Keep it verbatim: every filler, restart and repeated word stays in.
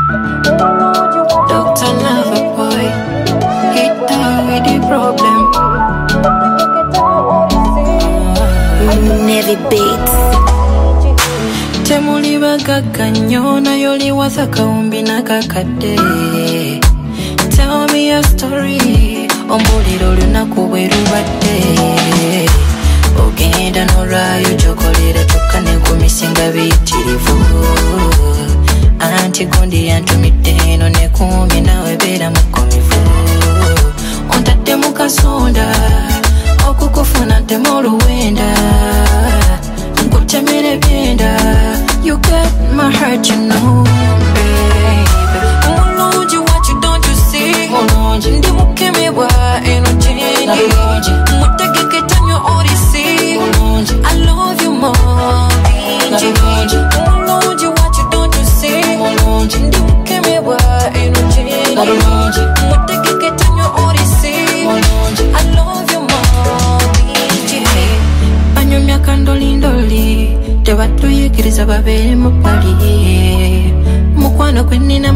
Doctor Loverboy, hit down with the problem. Navy Beats. Temuli bagaga nnyo nayo liwaza kawumbi nakakadde. Tell me a story, omuliro olunaku bwe lubadde. Ogenda n'olwayo gyokolera kyokka n'enkumisinga biyitirivu. Anti gundi yantumidde eno nekumye nawe beera mukomivu. Ontadde mu kasonda okukufuna ntemu oluwenda. Nkutemera ebyenda. You got my heart, you know, baby. Mulungi, what you don't you see? Mulungi, ndi mukemebwa eno change. Mutegeke tanyo orisi. Mulungi, I love you more. Mulungi, Mulungi, what you don't you see? Mulungi, ndi mukemebwa eno change. Mulungi, mutegeke tanyo orisi. Mulungi, I love you more. Banyumya kandolindoli. Tebatuyikiriza babeere mu pali. Mukwano gwe nnina